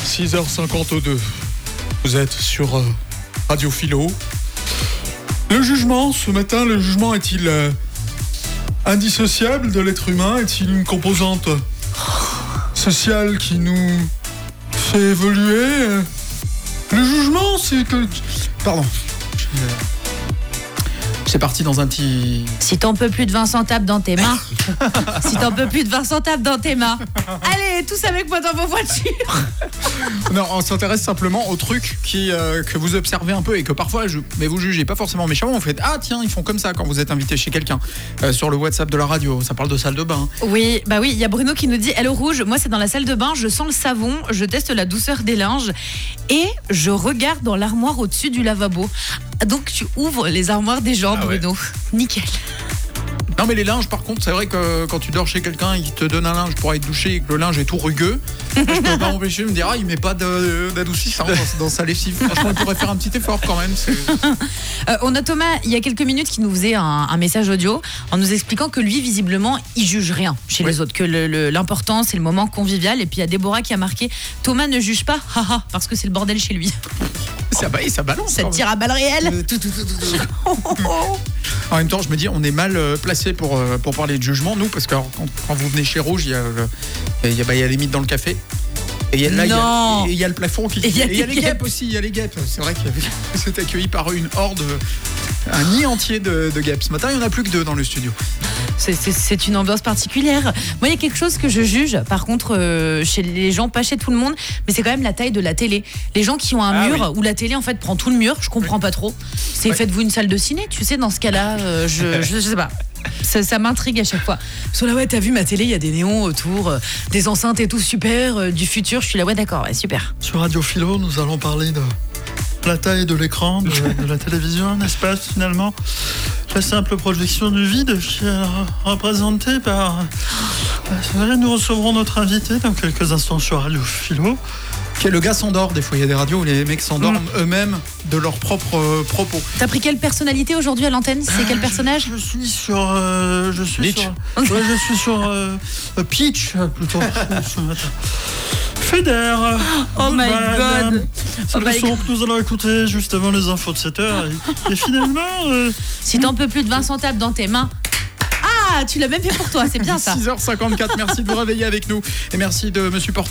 6h52. Vous êtes sur Radio Philo. Le jugement, ce matin, le jugement est-il indissociable de l'être humain? Est-il une composante sociale qui nous fait évoluer? Le jugement, c'est que... Pardon. C'est parti dans un petit... Si t'en peux plus de Vincent, tape dans tes mains. Si t'en peux plus de Vincent, tape dans tes mains. Allez, tous avec moi dans vos voitures. Non, on s'intéresse simplement aux trucs que vous observez un peu et que parfois, mais vous jugez pas forcément méchamment. Vous faites, ah tiens, ils font comme ça quand vous êtes invité chez quelqu'un. Sur le WhatsApp de la radio, ça parle de salle de bain. Oui, bah oui, il y a Bruno qui nous dit, Hello Rouge, moi c'est dans la salle de bain, je sens le savon, je teste la douceur des linges et je regarde dans l'armoire au-dessus du lavabo. Donc tu ouvres les armoires des gens, Bruno. Ouais. Nickel. Non mais les linges par contre, c'est vrai que quand tu dors chez quelqu'un, il te donne un linge pour être douché et que le linge est tout rugueux, je peux pas m'empêcher de me dire il met pas d'adoucissant dans sa lessive. Franchement, il pourrait faire un petit effort quand même. On a Thomas il y a quelques minutes qui nous faisait un message audio en nous expliquant que lui visiblement il juge rien chez les autres, que l'important c'est le moment convivial. Et puis il y a Déborah qui a marqué Thomas ne juge pas, haha, parce que c'est le bordel chez lui. Ça balance. Ça tire à balles réelles. En même temps, je me dis, on est mal placé pour parler de jugement, nous, parce que quand vous venez chez Rouge, il y a les mythes dans le café. Et il y a le plafond qui... Et il y a les guêpes aussi, il y a les guêpes. C'est vrai que c'est accueilli par une horde, un nid entier de guêpes. Ce matin, il n'y en a plus que 2 dans le studio. C'est une ambiance particulière. Moi, il y a quelque chose que je juge, par contre, chez les gens, pas chez tout le monde, mais c'est quand même la taille de la télé. Les gens qui ont un mur où la télé, en fait, prend tout le mur, je comprends pas trop. Faites-vous une salle de ciné, tu sais, dans ce cas-là, je sais pas. Ça m'intrigue à chaque fois. Parce que là, t'as vu ma télé, il y a des néons autour, des enceintes et tout, super, du futur. Je suis là, d'accord, super. Sur Radio Philo, nous allons parler de la taille de l'écran, de la télévision, n'est-ce pas, finalement? La simple projection du vide qui est représentée par... Nous recevrons notre invité dans quelques instants sur Radio Philo. Le gars s'endort, des fois il y a des radios où les mecs s'endorment eux-mêmes de leurs propres propos. T'as pris quelle personnalité aujourd'hui à l'antenne? C'est quel personnage? Je suis sur Peach plutôt ce matin. Feder. Oh my god. C'est le son que nous allons écouter juste avant les infos de 7h. Et finalement... Si t'en peux plus de Vincent, tape dans tes mains. Ah, tu l'as même fait pour toi, c'est bien ça. 6h54, merci de vous réveiller avec nous. Et merci de me supporter.